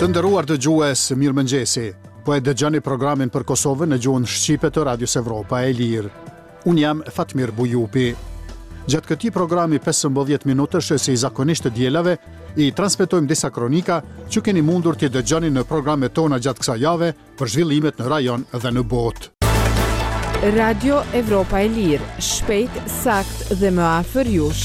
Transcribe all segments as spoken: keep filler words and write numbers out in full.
Të nderuar dëgjues, mirëmëngjesi. Po e dëgjoni programin për Kosovën në gjuhën shqipe të Radios Evropa e Lirë. Unë jam Fatmir Bujupi. Gjatë këtij programi pesëmbëdhjetë minutësh si zakonisht të dielave, i transmetojmë disa kronika që keni mundur t'i dëgjoni në programet tona gjatë kësaj jave për zhvillimet në rajon dhe në botë. Radio Evropa e Lirë, shpejt, sakt dhe më afër jush.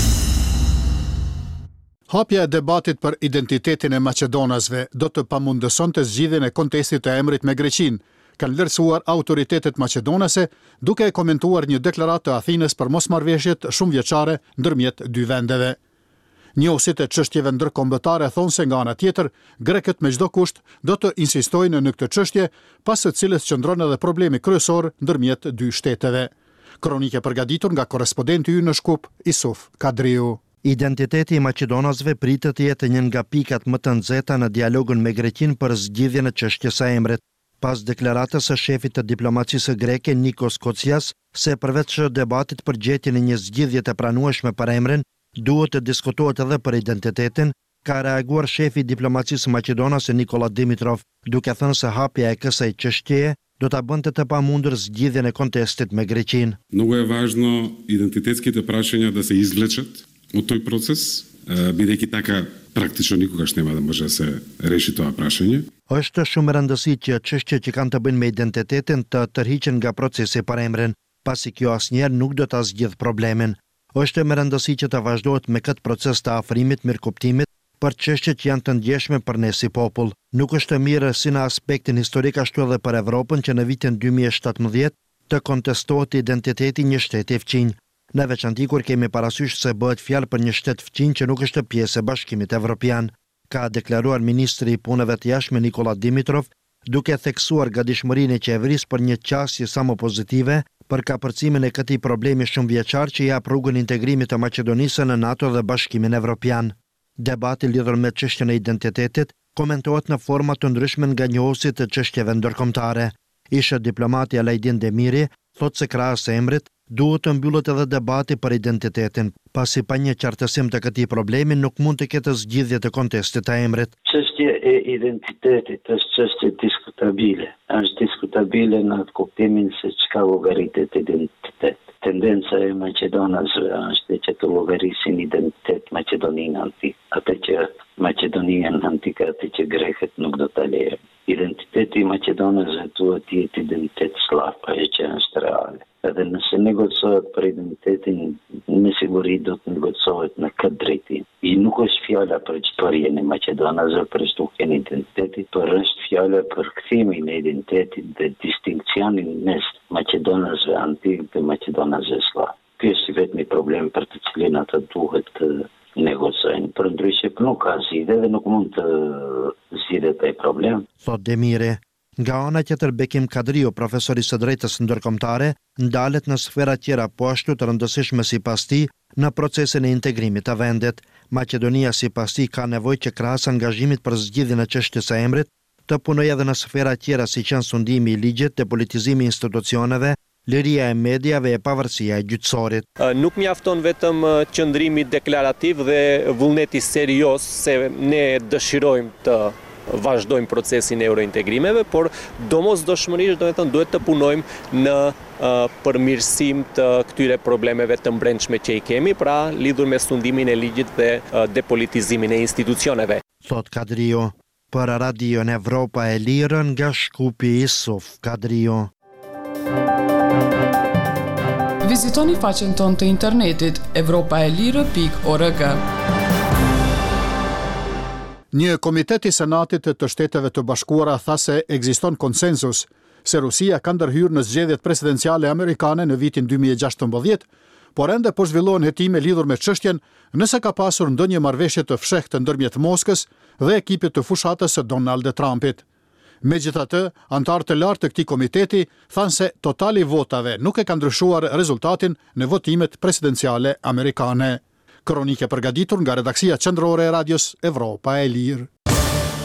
Hapja e debatit për identitetin e Maqedonasve do të pamundësonte zgjidhjen e kontestit të emrit me Greqinë, kanë vlerësuar autoritetet maqedonase, duke e komentuar një deklaratë të Athinës për mosmarrëveshjet shumëvjeçare ndërmjet dy vendeve. Njohësit e çështjeve ndërkombëtare thonë se nga ana tjetër, grekët me çdo kusht do të insistojnë në këtë çështje, pas së cilës qëndron edhe problemi kryesor ndërmjet dy shteteve. Kronike përgatitur nga korrespondenti ynë në Shkup, Isuf Kadriu. Identiteti i maqedonasve pritet të jetë një nga pikat më të nxehta në dialogun me Greqinë për zgjidhjen e çështjes së emrit. Pas deklaratës së shefit të diplomacisë greke Nikos Kocias se përveç debatit për gjetjen e një zgjidhje të pranueshme për emrin, duhet të diskutohet edhe për identitetin, ka reaguar shefi i diplomacisë maqedonase Nikola Dimitrov, duke thënë se hapja e kësaj çështjeje do ta bënte të pamundur zgjidhjen e kontestit me Greqinë. Много е важно идентитетските прашања да се извлечат од тој процес, бидејќи така praktikisht nikogаш nema da može da se reši тоа prashanje. Është shumë e rëndësishme që çështjet që kanë të bëjnë me identitetin të tërhiqen nga procesi për emrin, pasi kjo asnjëherë nuk do ta zgjidh problemin. Është më rëndësishme që të vazhdohet me këtë proces të afrimit, mirëkuptimit për çështjet që janë të ndjeshme për ne si popull. Nuk është mirë si në aspektin historik ashtu edhe për Evropën që në vitin dy mijë e shtatëmbëdhjetë të kontestohet identiteti një shteti fqinj. Në veçanti kur kemi parasysh se bëhet fjalë për një shtet fqinj që nuk është pjesë e Bashkimit Evropian, ka deklaruar ministri i punëve të jashtme Nikola Dimitrov, duke theksuar gatishmërinë e qeverisë për një qasje sa më pozitive për kapërcimin e këtij problemi shumëvjeçar që jap rrugën integrimit të Maqedonisë në NATO dhe Bashkimin Evropian. Debati lidhur me çështjen e identitetit komentohet në forma të ndryshme nga njohësit të çështjeve ndërkombëtare. Isha diplomati Alajdin Demiri thotë se krahas emrit duhet të mbyllet edhe debati për identitetin, pasi pa një qartësim të këtij problemi nuk mund të ketë zgjidhje të kontestit të emrit. Çështja e identitetit është çështje diskutabile. Është diskutabile në atë kuptimin se çka llogaritet identitet. Tendenca e Maqedonasve është që të llogarisin identitet Maqedoninë antik, atë që Maqedonia antike, atë që grekët nuk do ta lejojnë. Identiteti i Maqedonasve duhet të jetë identitet slav, ajo që është reale. Edhe nëse negocohet për identitetin, me siguri do të negocohet në këtë drejtim. I nuk është fjala për çfarjen e Maqedonasve për shtukjen e identitetit, por është fjala për kthimin e identitetit dhe distinkcionin mes Maqedonasve antik dhe Maqedonasve slav. Ky është vetëm problem për të cilin ata duhet të negocojnë. Për ndryshe nuk ka zgjidhje dhe nuk mund të zgjidhet ai problem. Thot Demiri. Nga ana tjetër Bekim Kadriu, profesori së drejtës ndërkombëtare, ndalet në sfera tjera po ashtu të rëndësishme sipas tij në procesin e integrimit të vendit. Maqedonia sipas tij ka nevojë që krahas angazhimit për zgjidhjen e çështjes së emrit të punojë edhe në sfera tjera si që sundimi i ligjit, depolitizimi i institucioneve, liria e mediave e pavarësia e gjyqësorit. Nuk mjafton vetëm qëndrimi deklarativ dhe vullneti serioz se ne dëshirojmë të vazhdojmë procesin e eurointegrimeve, por domosdoshmërisht do të thënë duhet të punojmë në uh, përmirësim të këtyre problemeve të brendshme që i kemi, pra lidhur me sundimin e ligjit dhe uh, depolitizimin e institucioneve. Thot Kadriu, për Radion Evropa e Lirë nga Shkupi, Isuf Kadriu. Vizitoni faqen tonë të internetit evropaelire pikë org. Një komitet i Senatit të Shteteve të Bashkuara tha se ekziston konsensus se Rusia ka ndërhyrë në zgjedhjet presidenciale amerikane në vitin dy mijë e gjashtëmbëdhjetë, por ende po zhvillohen hetime lidhur me çështjen nëse ka pasur ndonjë marrëveshje të fshehtë ndërmjet Moskës dhe ekipit të fushatës së Donald Trumpit. Megjithatë, antarët e lartë të këtij komiteti thanë se totali i votave nuk e ka ndryshuar rezultatin në votimet presidenciale amerikane. Kronike përgatitur nga redaksia qendrore e Radios Evropa e Lirë.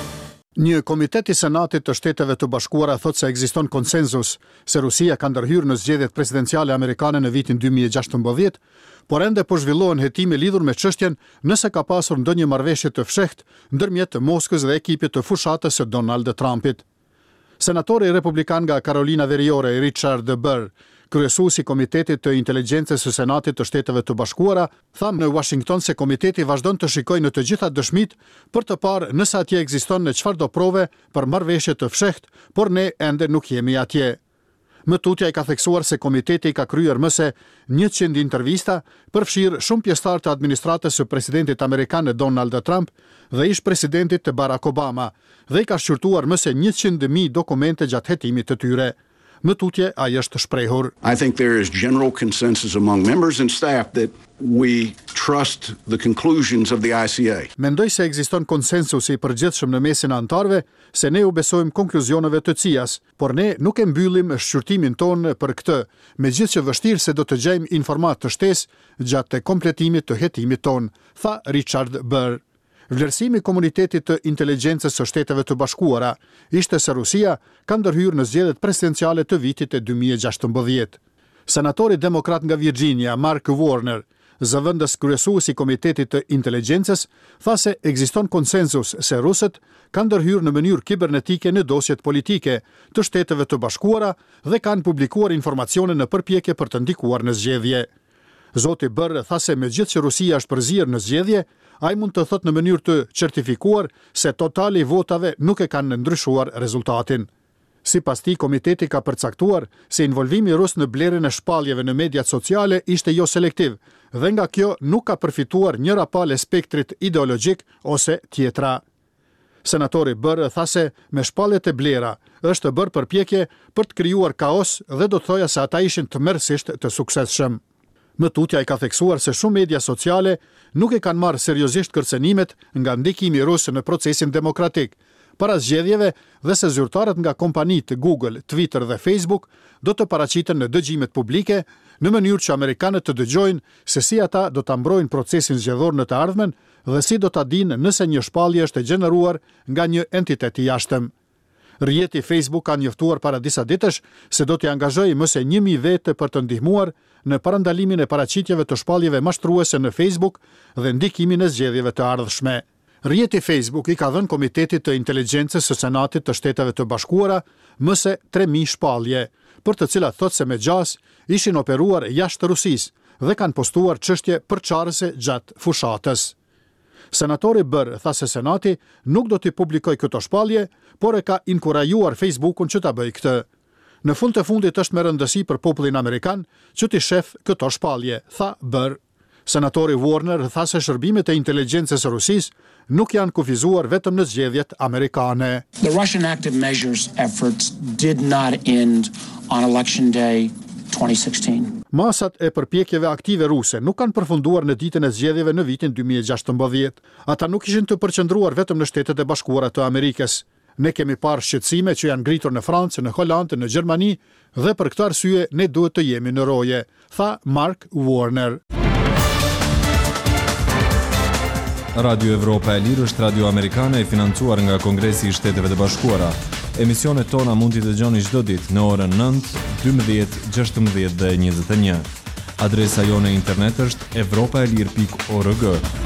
Një komitet i Senatit të Shteteve të Bashkuara thot se ekziston konsenzus se Rusia ka ndërhyrë në zgjedhjet presidenciale amerikane në vitin dy mijë e gjashtëmbëdhjetë, por ende po zhvillohen hetime lidhur me çështjen nëse ka pasur ndonjë marrëveshje të fshehtë ndërmjet Moskës dhe ekipit të fushatës së Donald Trumpit. Senatori republikan nga Carolina Veriore, Richard Burr, kryesuesi i Komitetit të Inteligjencës së Senatit të Shteteve të Bashkuara, tha në Washington se komiteti vazhdon të shikojë në të gjitha dëshmitë për të parë nëse atje ekziston në çfarëdo prove për marrëveshje të fshehtë, por ne ende nuk jemi atje. Më tutja i ka theksuar se komiteti ka kryer më se njëqind intervista, përfshirë shumë pjesëtar të administratës së presidentit amerikan Donald Trump dhe ish presidentit të Barack Obama, dhe i ka shqyrtuar më se njëqind mijë dokumente gjatë hetimit të tyre. Më tutje ai është shprehur. I think there is general consensus among members and staff that we trust the conclusions of the I C A. Mendoj se ekziston konsensus i përgjithshëm në mesin e anëtarëve se ne u besojmë konkluzioneve të C I A-s, por ne nuk e mbyllim shqyrtimin tonë për këtë, megjithëse që vështirë se do të gjejmë informat të shtesë gjatë kompletimit të hetimit tonë, tha Richard Burr. Vlerësimi i Komunitetit të Inteligjencës së Shteteve të Bashkuara ishte se Rusia ka ndërhyrë në zgjedhjet presidenciale të vitit e dy mijë e gjashtëmbëdhjetë. Senatori demokrat nga Virginia, Mark Warner, zëvendës kryesuesi i Komitetit të Inteligjencës, tha se ekziston konsensus se rusët kanë ndërhyrë në mënyrë kibernetike në dosjet politike të Shteteve të Bashkuara dhe kanë publikuar informacione në përpjekje për të ndikuar në zgjedhje. Zoti Burr tha se megjithëse që Rusia është përzierë në zgjedhje, ai mund të thotë në mënyrë të certifikuar se totali i votave nuk e kanë ndryshuar rezultatin. Sipas tij, komiteti ka përcaktuar se involvimi rus në blerjen e shpalljeve në mediat sociale ishte jo selektiv dhe nga kjo nuk ka përfituar njëra palë e spektrit ideologjik ose tjetra. Senatori Burr tha se me shpalljet e blera është bërë përpjekje për të krijuar kaos dhe do të thoja se ata ishin tmerrsisht të suksesshëm. Më tutja i ka theksuar se shumë media sociale nuk e kanë marrë seriozisht kërcënimet nga ndikimi rus në procesin demokratik para zgjedhjeve dhe se zyrtarët nga kompanitë Google, Twitter dhe Facebook do të paraqiten në dëgjimet publike në mënyrë që amerikanët të dëgjojnë se si ata do ta mbrojnë procesin zgjedhor në të ardhmen dhe si do ta dinë nëse një shpallje është e gjeneruar nga një entitet i jashtëm. Rrjeti Facebook ka njoftuar para disa ditësh se do t'i angazhojë më se një mijë vete për të ndihmuar në parandalimin e paraqitjeve të shpalljeve mashtruese në Facebook dhe ndikimin e zgjedhjeve të ardhshme. Rrjeti Facebook i ka dhënë Komitetit të Inteligjencës së Senatit të Shteteve të Bashkuara më se tre mijë shpallje, për të cilat thotë se me gjas ishin operuar jashtë Rusisë dhe kanë postuar çështje përçarëse gjatë fushatës. Senatori Burr tha se Senati nuk do t'i publikojë këto shpallje, por e ka inkurajuar Facebookun që ta bëjë këtë. Në fund të fundit është me rëndësi për popullin amerikan që t'i shef këto shpallje, tha Burr. Senatori Warner tha se shërbimet e inteligjencës së Rusisë nuk janë kufizuar vetëm në zgjedhjet amerikane. The Russian active measures efforts did not end on election day twenty sixteen. Masat e përpjekjeve aktive ruse nuk kanë përfunduar në ditën e zgjedhjeve në vitin dy mijë e gjashtëmbëdhjetë. Ata nuk ishin të përqendruar vetëm në Shtetet e Bashkuara të Amerikës. Ne kemi parë shqetësime që janë ngritur në Francë, në Holandë, në Gjermani dhe për këtë arsye ne duhet të jemi në roje, tha Mark Warner. Radio Evropa e Lirë është radio amerikane e financuar nga Kongresi i Shteteve të Bashkuara. Emisionet tona mund t'i dëgjoni çdo ditë në orën nëntë, dymbëdhjetë, gjashtëmbëdhjetë dhe njëzet e një. Adresa jone internet është evropaelir pikë org.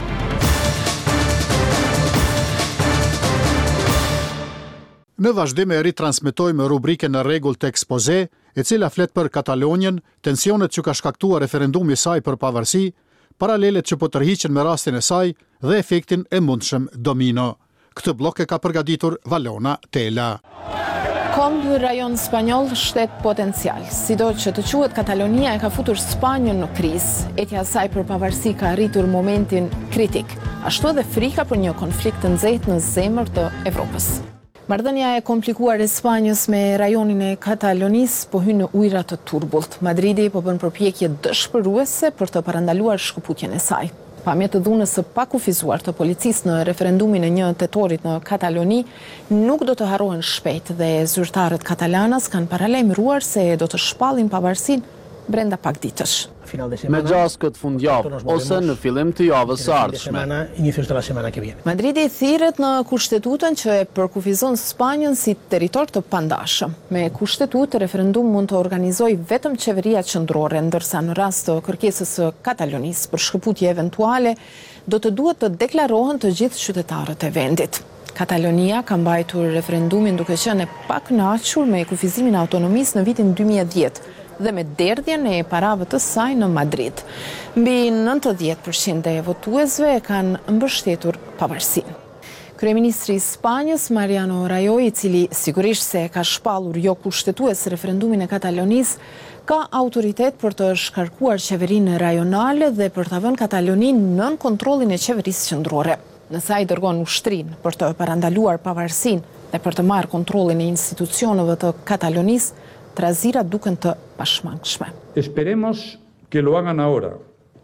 Në vazhdim e ritransmetojmë rubrikën në rregull të ekspoze, e cila flet për Katalonien, tensionet që ka shkaktuar referendumi i saj për pavarësi, paralelet që po tërhiqen me rastin e saj dhe efektin e mundshëm domino. Këtë blok e ka përgatitur Valona Tela. Komb rajon spanjoll shtet potencial, sido që të quhet Katalonia e ka futur Spanjën në krizë. Etja e saj për pavarësi ka arritur momentin kritik, ashtu edhe frika për një konflikt të nxehtë në zemër të Evropës. Marrëdhënia e komplikuar e Spanjës me rajonin e Katalonisë po hyn në ujëra të turbullt. Madridi po bën përpjekje dëshpëruese për të parandaluar shkëputjen e saj. Pamjet të dhunës së pakufizuar të policisë në referendumin e një tetorit në Kataloni nuk do të harrohen shpejt dhe zyrtarët katalanas kanë paralajmëruar se do të shpallin pavarësinë brenda pak ditësh. Me gjas këtë fundjavë ose në fillim të javës së ardhshme. Madridi thirret në kushtetutën që e përkufizon Spanjën si territor të pandashëm. Me kushtetutë, referendum mund të organizojë vetëm qeveria qendrore, ndërsa në rast të kërkesës së Katalonisë për shkëputje eventuale, do të duhet të deklarohen të gjithë qytetarët e vendit. Katalonia ka mbajtur referendumin duke qenë e pakënaqur me kufizimin e autonomisë në vitin dy mijë e dhjetë dhe me derdhjen e parave të saj në Madrid. Mbi nëntëdhjetë përqind e votuesve kanë mbështetur pavarësinë. Kryeministri i Spanjës, Mariano Rajoy, i cili sigurisht se ka shpallur jo kushtetues referendumin e Katalonisë, ka autoritet për të shkarkuar qeverinë rajonale dhe për ta vënë Kataloninë nën kontrollin e qeverisë qendrore. Nëse ai dërgon ushtrinë për të parandaluar pavarësinë dhe për të marrë kontrollin e institucioneve të Katalonisë, trazirat duken të pashmangshme. Esperemos que lo hagan ahora.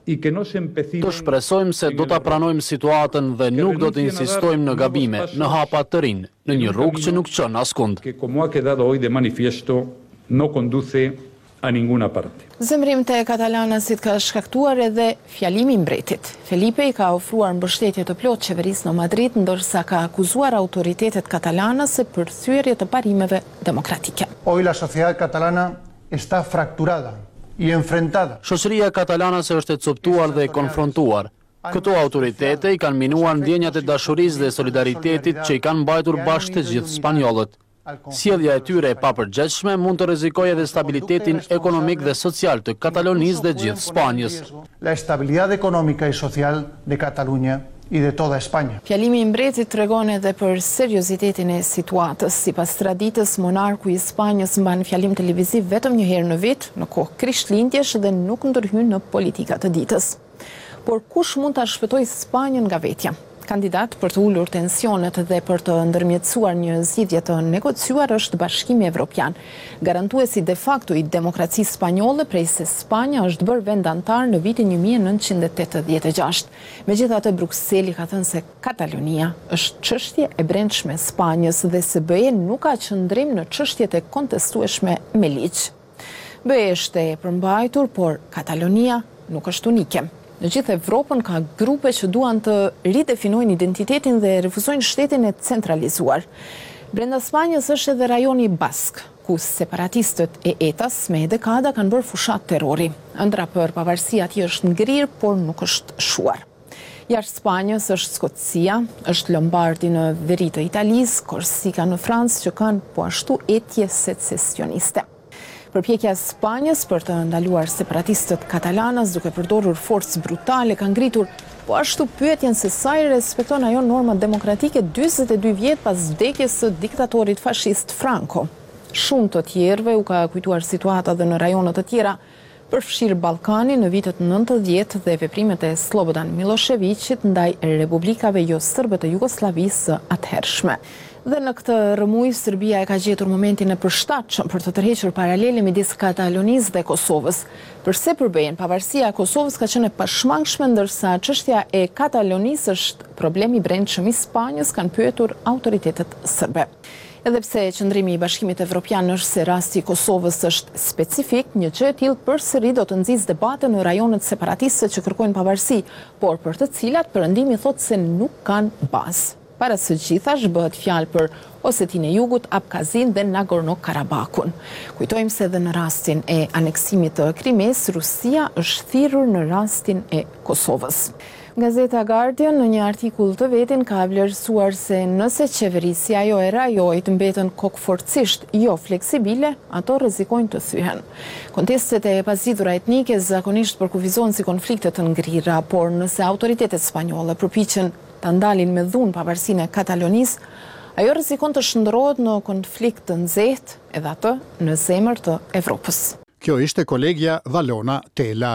Të shpresojmë se do ta pranojmë situatën dhe nuk do të insistojmë në gabime, në hapa të rinj, në një rrugë që nuk çon askund. Como ha quedado hoy de manifiesto, no conduce a ninguna parte. Zemrim të katalanasit ka shkaktuar edhe fjalimi i mbretit. Felipe i ka ofruar mbështetje të plotë qeverisë në Madrid, ndërsa ka akuzuar autoritetet katalanase për thyerje të parimeve demokratike. Hoy la sociedad catalana está fracturada y enfrentada. Shoqëria katalanase është e coptuar dhe e konfrontuar. Këto autoritete i kanë minuar ndjenjat e dashurisë dhe solidaritetit që i kanë mbajtur bashkë të gjithë spanjollët. Sjellja e tyre e papërgjithshme mund të rrezikojë edhe stabilitetin ekonomik dhe social të Katalonisë dhe gjithë Spanjës. La estabilidad económica y social de Cataluña y de toda España. Fjalimi i mbretit tregon edhe për seriozitetin e situatës. Sipas traditës, monarku i Spanjës mban fjalim televiziv vetëm një herë në vit, në kohë krishtlindjesh dhe nuk ndërhyn në politika të ditës. Por kush mund ta shpëtojë Spanjën nga vetja? Kandidat për të ulur tensionet dhe për të ndërmjetësuar një zgjidhje të negociuar është Bashkimi Evropian, garantuesi de facto i demokracisë spanjolle prej se Spanja është bërë vend antar në vitin një mijë e nëntëqind e tetëdhjetë e gjashtë. Megjithatë, Brukseli ka thënë se Katalonia është çështje e brendshme e Spanjës dhe S B E nuk ka qëndrim në çështjet e kontestueshme me ligj. B E është e përmbajtur, por Katalonia nuk është unike. Në gjithë Evropën ka grupe që duan të ridefinojnë identitetin dhe refuzojnë shtetin e centralizuar. Brenda Spanjës është edhe rajoni Bask, ku separatistët e E T A-s me dekada kanë bërë fushat terrori. Ëndra për pavarësi atje është ngrirë, por nuk është shuar. Jashtë Spanjës është Skocia, është Lombardi në veri të Italisë, Korsika në Francë që kanë po ashtu etje secesioniste. Përpjekja e Spanjës për të ndaluar separatistët katalanas duke përdorur forcë brutale ka ngritur po ashtu pyetjen se sa i respekton ajo norma demokratike dyzet e dy vjet pas vdekjes së diktatorit fashist Franco. Shumë të tjerëve u ka kujtuar situata dhe në rajonet të tjera, përfshirë Ballkanin në vitet nëntëdhjetë dhe veprimet e Slobodan Miloševićit ndaj republikave jo sërbe të Jugosllavisë së atëhershme. Dhe në këtë rëmuj, Serbia e ka gjetur momentin e përshtatshëm për të tërhequr paralele midis Katalonisë dhe Kosovës. Përse përbehen, pavarësia e Kosovës ka qenë e pashmangshme, ndërsa çështja e Katalonisë është problemi i brendshëm i Spanjës, kanë pyetur autoritetet serbe. Edhe pse qëndrimi i Bashkimit Evropian është se rasti i Kosovës është specifik, një gjë e tillë përsëri do të nxjisë debate në rajonet separatiste që kërkojnë pavarësi, por për të cilat Perëndimi thotë se nuk kanë bazë. Para së gjithash bëhet fjalë për Osetinë e Jugut, Abkazin dhe Nagorno-Karabakun. Kujtojmë se edhe në rastin e aneksimit të Krimes, Rusia është thirrur në rastin e Kosovës. Gazeta Guardian në një artikull të vetin ka vlerësuar se nëse qeverisja jo e Rajojt mbeten kokforcisht jo fleksibile, ato rrezikojnë të thyhen. Kontestet e pazidhura etnike zakonisht përkufizojnë si konflikte të ngrira, por nëse autoritetet spanjolle përpiqen ta ndalin me dhunë pavarësinë e Katalonisë, ajo rrezikon të shndërrohet në konflikt të nxehtë, edhe atë në zemër të Evropës. Kjo ishte kolegja Valona Tela.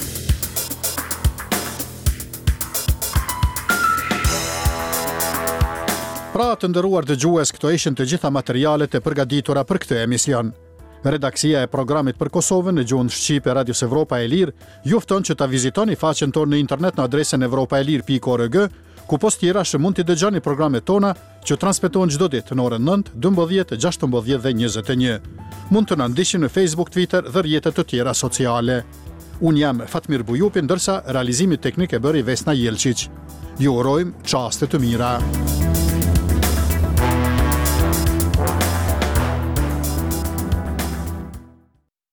Pra të ndëruar dëgjues, këto ishin të gjitha materialet e përgatitura për këtë emision. Redaksia e programit për Kosovën në gjuhën shqipe Radios Evropa e Lirë ju fton që ta vizitoni faqen tonë në internet në adresën evropaelir pikë org ku post tjera që mund t'i dëgjoni programet tona që transmetohen çdo ditë në orën nëntë, dymbëdhjetë, gjashtëmbëdhjetë dhe njëzet e një. Mund të na ndiqni në Facebook, Twitter dhe rrjetet të tjera sociale. Unë jam Fatmir Bujupi, ndërsa realizimi teknik e bëri Vesna Jelqić. Ju urojmë çaste të mira.